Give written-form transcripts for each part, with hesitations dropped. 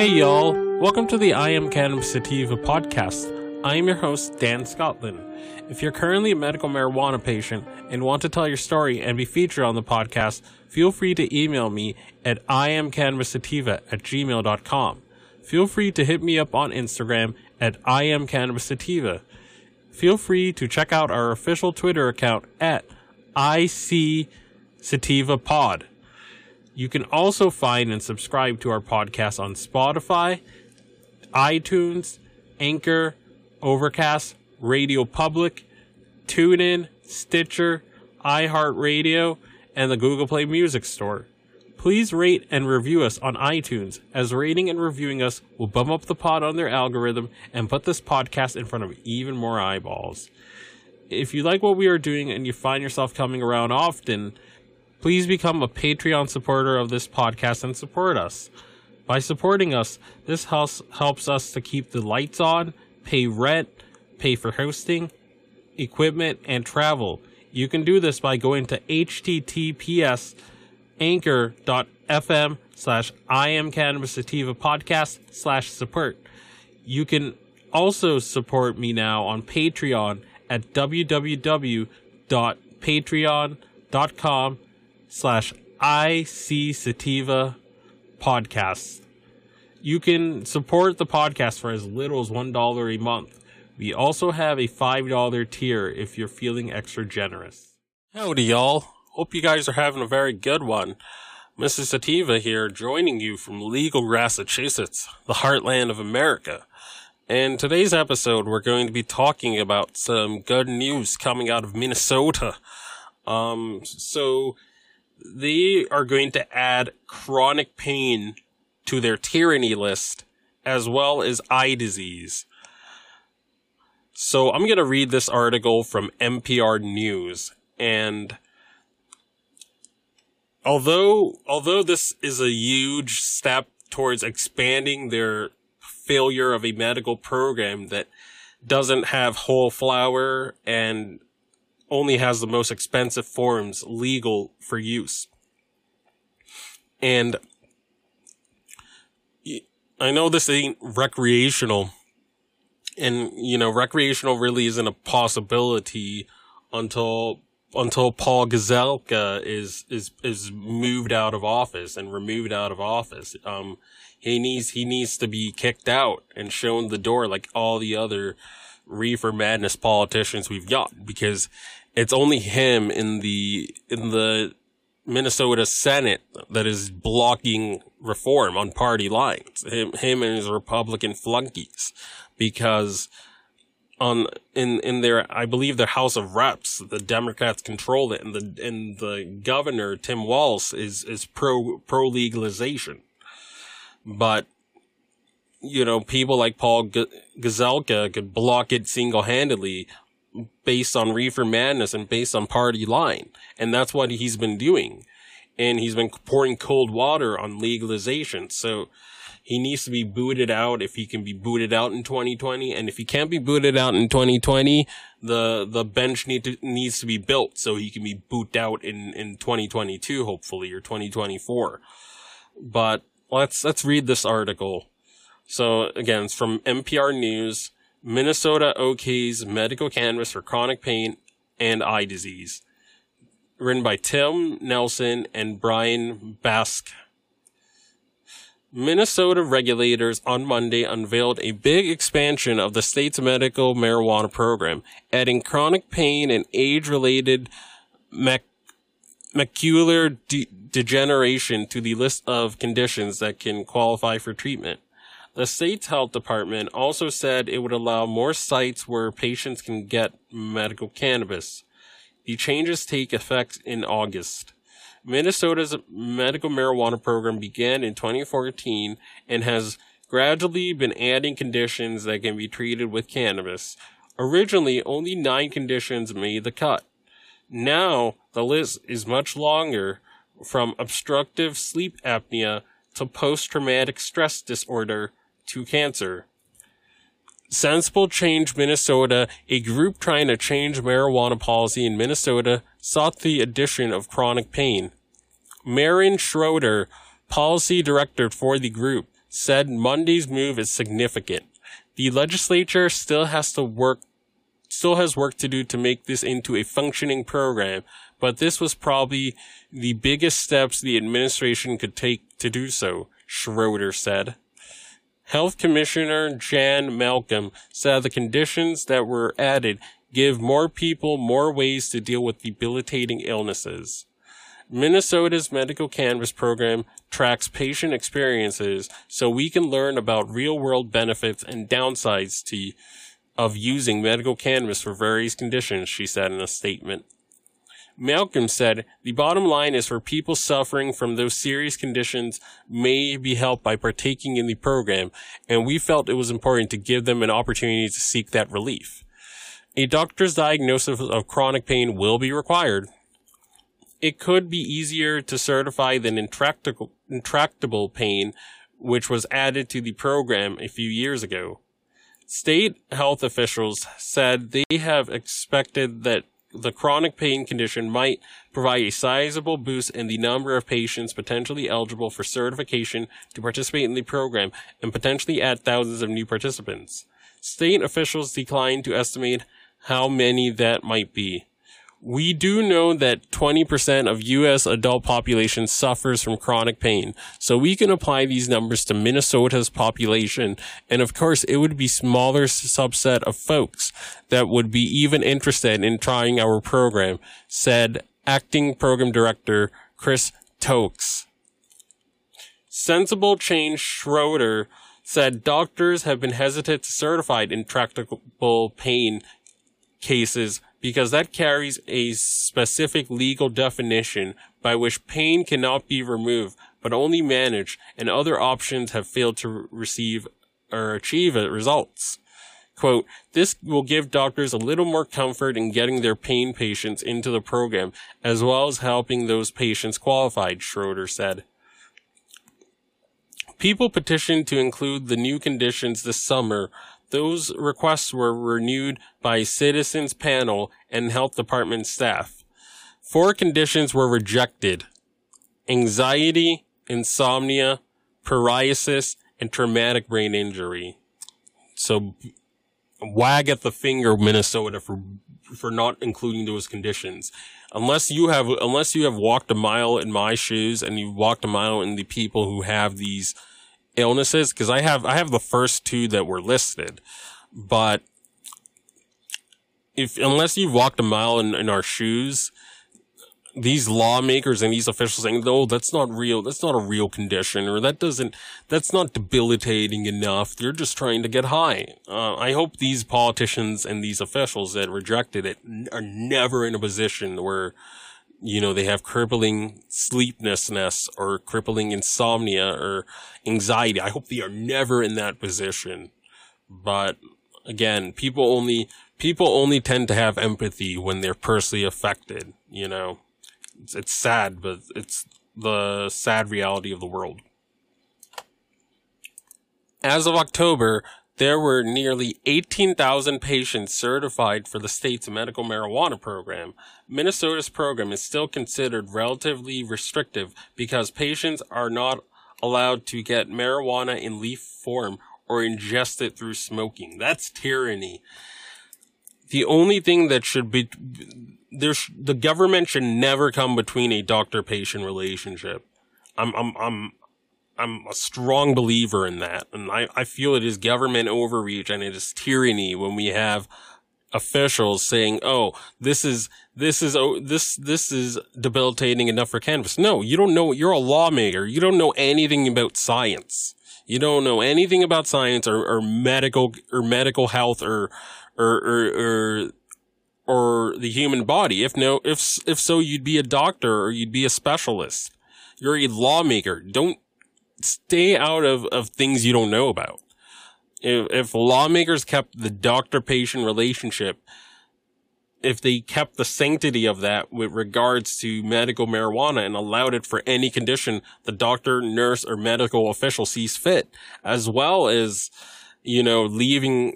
Hey y'all, welcome to the I Am Cannabis Sativa podcast. I am your host, Dan Scotland. If you're currently a medical marijuana patient and want to tell your story and be featured on the podcast, feel free to email me at iamcannabissativa@gmail.com. Feel free to hit me up on Instagram at iamcannabissativa. Feel free to check out our official Twitter account at ICSativaPod. You can also find and subscribe to our podcast on Spotify, iTunes, Anchor, Overcast, Radio Public, TuneIn, Stitcher, iHeartRadio, and the Google Play Music Store. Please rate and review us on iTunes, as rating and reviewing us will bump up the pod on their algorithm and put this podcast in front of even more eyeballs. If you like what we are doing and you find yourself coming around often, please become a Patreon supporter of this podcast and support us. By supporting us, this helps us to keep the lights on, pay rent, pay for hosting, equipment, and travel. You can do this by going to https://iamcannabissativapodcast/support. You can also support me now on Patreon at www.patreon.com/ICSativa podcasts. You can support the podcast for as little as $1 a month. We also have a $5 tier if you're feeling extra generous. Howdy, y'all. Hope you guys are having a very good one. Mr. Sativa here, joining you from legal Massachusetts, the heartland of America. In today's episode, we're going to be talking about some good news coming out of Minnesota. So they are going to add chronic pain to their tyranny list, as well as eye disease. So I'm going to read this article from NPR News, and although this is a huge step towards expanding their failure of a medical program that doesn't have whole flower and only has the most expensive forms legal for use. And I know this ain't recreational, and recreational really isn't a possibility until Paul Gazelka is moved out of office and removed out of office. He needs to be kicked out and shown the door like all the other reefer madness politicians we've got, because it's only him in the Minnesota Senate that is blocking reform on party lines. Him and his Republican flunkies, because in their, I believe, their House of Reps, the Democrats control it, and the governor, Tim Walz, is pro legalization. But people like Paul Gazelka could block it single-handedly based on reefer madness and based on party line. And that's what he's been doing. And he's been pouring cold water on legalization. So he needs to be booted out if he can be booted out in 2020. And if he can't be booted out in 2020, the bench needs to be built so he can be booted out in 2022, hopefully, or 2024. But let's read this article. So again, it's from NPR News. Minnesota okays medical cannabis for chronic pain and eye disease. Written by Tim Nelson and Brian Bask. Minnesota regulators on Monday unveiled a big expansion of the state's medical marijuana program, adding chronic pain and age-related macular degeneration to the list of conditions that can qualify for treatment. The state's health department also said it would allow more sites where patients can get medical cannabis. The changes take effect in August. Minnesota's medical marijuana program began in 2014 and has gradually been adding conditions that can be treated with cannabis. Originally, only 9 conditions made the cut. Now, the list is much longer, from obstructive sleep apnea to post-traumatic stress disorder to cancer. Sensible Change Minnesota, a group trying to change marijuana policy in Minnesota, sought the addition of chronic pain. Marin Schroeder, policy director for the group, said Monday's move is significant. The legislature still has work to do to make this into a functioning program, but this was probably the biggest steps the administration could take to do so, Schroeder said. Health Commissioner Jan Malcolm said the conditions that were added give more people more ways to deal with debilitating illnesses. Minnesota's medical cannabis program tracks patient experiences so we can learn about real-world benefits and downsides of using medical cannabis for various conditions, she said in a statement. Malcolm said, the bottom line is for people suffering from those serious conditions may be helped by partaking in the program, and we felt it was important to give them an opportunity to seek that relief. A doctor's diagnosis of chronic pain will be required. It could be easier to certify than intractable pain, which was added to the program a few years ago. State health officials said they have expected that the chronic pain condition might provide a sizable boost in the number of patients potentially eligible for certification to participate in the program and potentially add thousands of new participants. State officials declined to estimate how many that might be. We do know that 20% of U.S. adult population suffers from chronic pain, so we can apply these numbers to Minnesota's population, and of course it would be a smaller subset of folks that would be even interested in trying our program, said Acting Program Director Chris Tokes. Sensible Change Schroeder said doctors have been hesitant to certify intractable pain cases because that carries a specific legal definition by which pain cannot be removed but only managed, and other options have failed to receive or achieve results. Quote, this will give doctors a little more comfort in getting their pain patients into the program, as well as helping those patients qualified, Schroeder said. People petitioned to include the new conditions this summer. Those requests were renewed by a citizens panel and health department staff. 4 conditions were rejected: anxiety, insomnia, psoriasis, and traumatic brain injury. So, wag at the finger, Minnesota, for not including those conditions. Unless you have walked a mile in my shoes and you've walked a mile in the people who have these illnesses, because I have the first 2 that were listed, but unless you've walked a mile in our shoes, these lawmakers and these officials saying, "Oh, that's not real. That's not a real condition," or that's not debilitating enough. They're just trying to get high. I hope these politicians and these officials that rejected it are never in a position where, they have crippling sleeplessness or crippling insomnia or anxiety. I hope they are never in that position. But again, people only tend to have empathy when they're personally affected, It's sad, but it's the sad reality of the world. As of October, there were nearly 18,000 patients certified for the state's medical marijuana program. Minnesota's program is still considered relatively restrictive because patients are not allowed to get marijuana in leaf form or ingest it through smoking. That's tyranny. The only thing that should be... the government should never come between a doctor-patient relationship. I'm a strong believer in that, and I feel it is government overreach and it is tyranny when we have officials saying, "Oh, this is debilitating enough for cannabis." No, you don't know. You're a lawmaker. You don't know anything about science. You don't know anything about science or medical health or the human body. If so, you'd be a doctor or you'd be a specialist. You're a lawmaker. Don't stay out of things you don't know about. If lawmakers kept the doctor-patient relationship, if they kept the sanctity of that with regards to medical marijuana and allowed it for any condition the doctor, nurse, or medical official sees fit, as well as, leaving,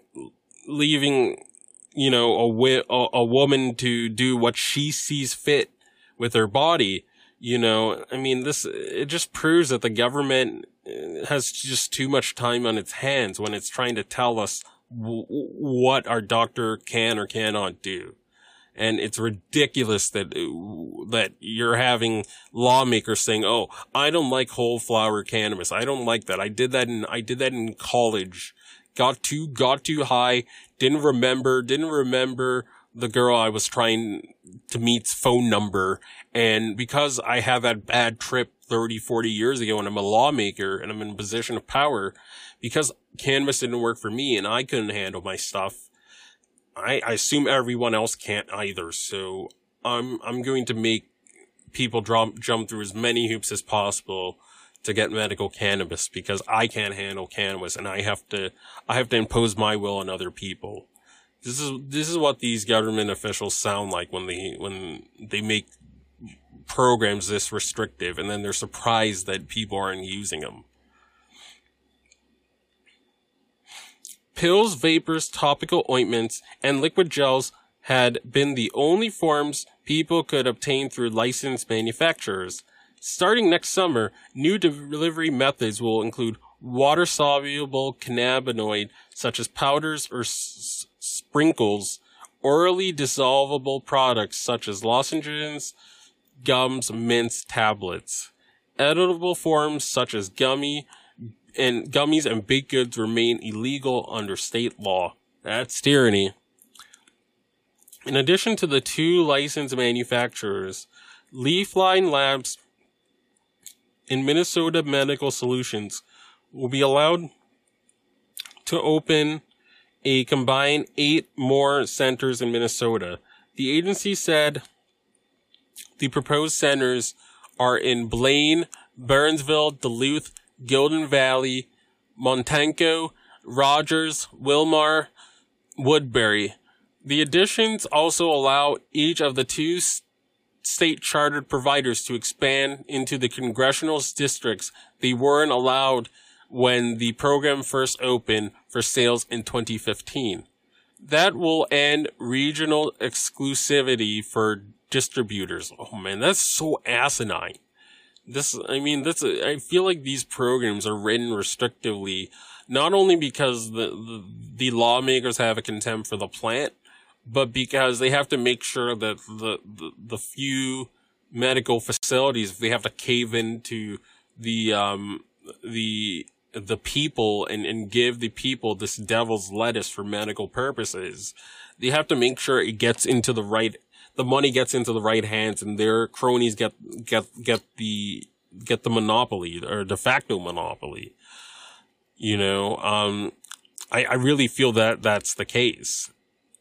a woman to do what she sees fit with her body, You know, I mean, it just proves that the government has just too much time on its hands when it's trying to tell us what our doctor can or cannot do. And it's ridiculous that you're having lawmakers saying, "Oh, I don't like whole flower cannabis. I don't like that. I did that in college. Got too high. Didn't remember the girl I was trying to meet's phone number. And because I have that bad trip 30, 40 years ago and I'm a lawmaker and I'm in a position of power, because cannabis didn't work for me and I couldn't handle my stuff, I assume everyone else can't either. So I'm going to make people jump through as many hoops as possible to get medical cannabis, because I can't handle cannabis and I have to impose my will on other people. This is what these government officials sound like when they make programs this restrictive, and then they're surprised that people aren't using them. Pills, vapors, topical ointments, and liquid gels had been the only forms people could obtain through licensed manufacturers. Starting next summer, new delivery methods will include water-soluble cannabinoid, such as powders or sprinkles, orally dissolvable products such as lozenges, gums, mints, tablets. Edible forms such as gummies and baked goods remain illegal under state law. That's tyranny. In addition to the 2 licensed manufacturers, Leafline Labs and Minnesota Medical Solutions will be allowed to open a combined 8 more centers in Minnesota. The agency said the proposed centers are in Blaine, Burnsville, Duluth, Golden Valley, Montenko, Rogers, Wilmar, Woodbury. The additions also allow each of the 2 state-chartered providers to expand into the congressional districts they weren't allowed when the program first opened for sales in 2015. That will end regional exclusivity for distributors. Oh man, that's so asinine. I feel like these programs are written restrictively, not only because the lawmakers have a contempt for the plant, but because they have to make sure that the few medical facilities, they have to cave into the people and give the people this devil's lettuce for medical purposes. They have to make sure it gets into the money gets into the right hands, and their cronies get the monopoly, or de facto monopoly. You know, I really feel that that's the case.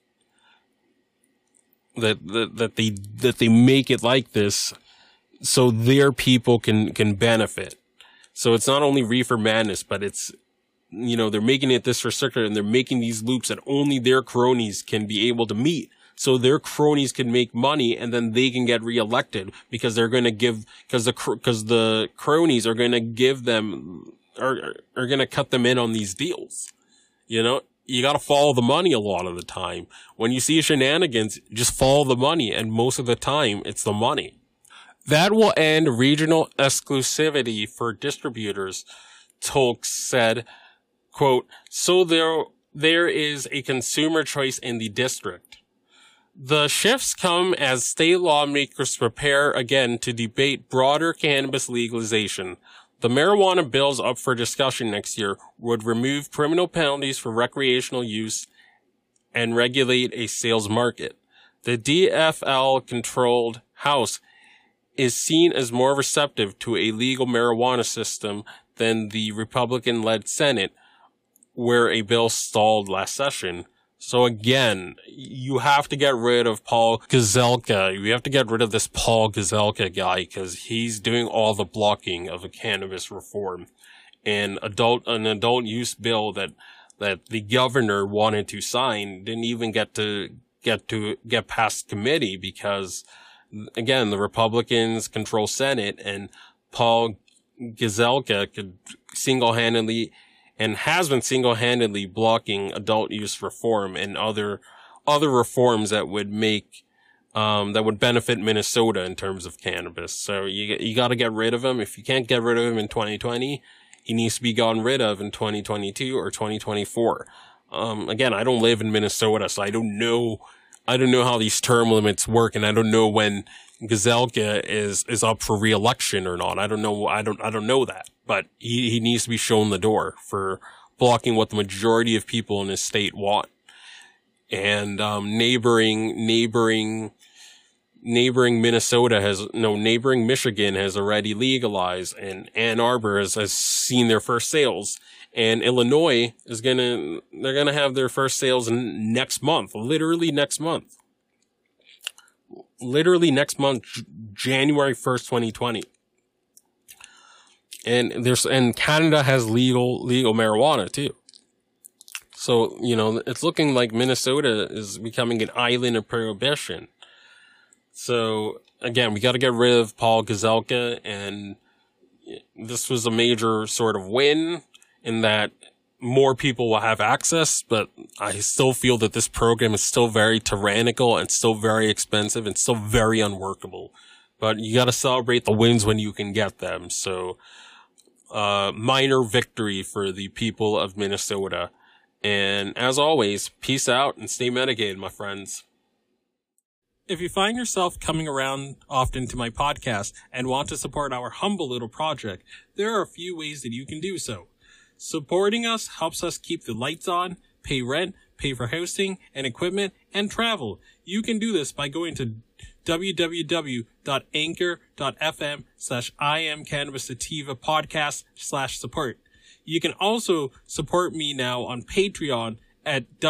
That they make it like this so their people can benefit. So it's not only reefer madness, but it's, you know, they're making it this restricted, and they're making these loops that only their cronies can be able to meet. So their cronies can make money, and then they can get reelected because they're going to give, because the cronies are going to give them, are going to cut them in on these deals. You know, you got to follow the money a lot of the time. When you see shenanigans, just follow the money, and most of the time it's the money. That will end regional exclusivity for distributors, Tolk said, quote, "So there is a consumer choice in the district." The shifts come as state lawmakers prepare again to debate broader cannabis legalization. The marijuana bills up for discussion next year would remove criminal penalties for recreational use and regulate a sales market. The DFL-controlled House is seen as more receptive to a legal marijuana system than the Republican-led Senate, where a bill stalled last session. So again, you have to get rid of Paul Gazelka. You have to get rid of this Paul Gazelka guy, because he's doing all the blocking of a cannabis reform. And an adult use bill that the governor wanted to sign didn't even get past committee, because again, the Republicans control Senate, and Paul Gazelka could single-handedly, and has been single-handedly, blocking adult use reform and other reforms that would make that would benefit Minnesota in terms of cannabis. So you got to get rid of him. If you can't get rid of him in 2020, he needs to be gotten rid of in 2022 or 2024. Again, I don't live in Minnesota, so I don't know how these term limits work, and I don't know when Gazelka is up for re-election or not. I don't know that, but he needs to be shown the door for blocking what the majority of people in his state want. And neighboring Minnesota neighboring Michigan has already legalized, and Ann Arbor has seen their first sales. And Illinois they're gonna have their first sales next month, literally next month, January 1st, 2020. And Canada has legal marijuana too. So, it's looking like Minnesota is becoming an island of prohibition. So, again, we got to get rid of Paul Gazelka, and this was a major sort of win in that more people will have access, but I still feel that this program is still very tyrannical and still very expensive and still very unworkable. But you got to celebrate the wins when you can get them. So, minor victory for the people of Minnesota. And as always, peace out and stay medicated, my friends. If you find yourself coming around often to my podcast and want to support our humble little project, there are a few ways that you can do so. Supporting us helps us keep the lights on, pay rent, pay for hosting and equipment, and travel. You can do this by going to www.anchor.fm/IamCannabisSativa podcast/support. You can also support me now on Patreon at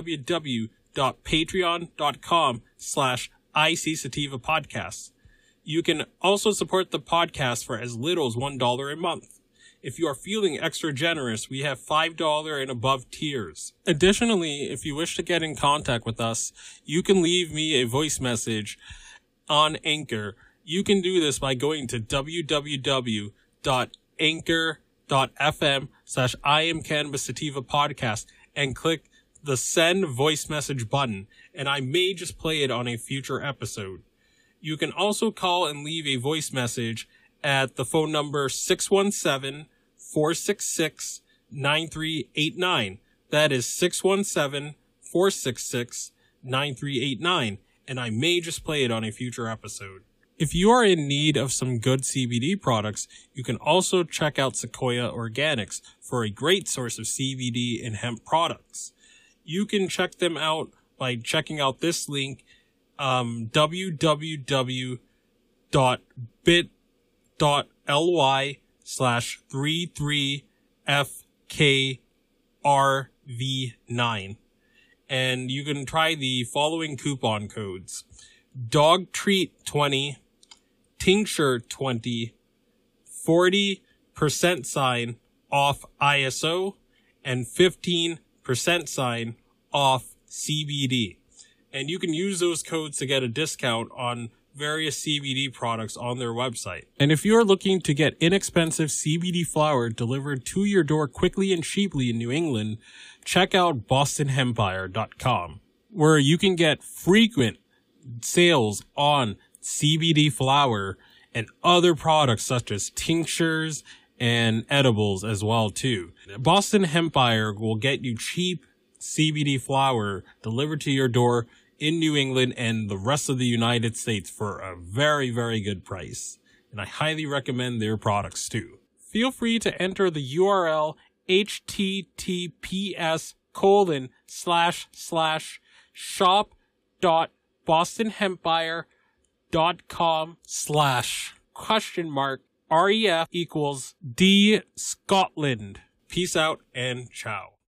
www.patreon.com/ICSativa You can also support the podcast for as little as $1 a month. If you are feeling extra generous, we have $5 and above tiers. Additionally, if you wish to get in contact with us, you can leave me a voice message on Anchor. You can do this by going to www.anchor.fm/IamCannabisSativa podcast and click the send voice message button, and I may just play it on a future episode. You can also call and leave a voice message at the phone number 617-466-9389. That is 617-466-9389, and I may just play it on a future episode. If you are in need of some good CBD products, you can also check out Sequoia Organics for a great source of CBD and hemp products. You can check them out by checking out this link, www.bit.ly/33FKRV9. And you can try the following coupon codes: Dog Treat 20, Tincture 20, 40% off ISO, and 15% off CBD. And you can use those codes to get a discount on various CBD products on their website. And if you're looking to get inexpensive CBD flower delivered to your door quickly and cheaply in New England, check out BostonHempire.com, where you can get frequent sales on CBD flower and other products such as tinctures and edibles as well too. Boston Hempire will get you cheap CBD flower delivered to your door in New England and the rest of the United States for a very, very good price. And I highly recommend their products too. Feel free to enter the URL https://shop.bostonhempire.com/?ref=D Scotland. Peace out and ciao.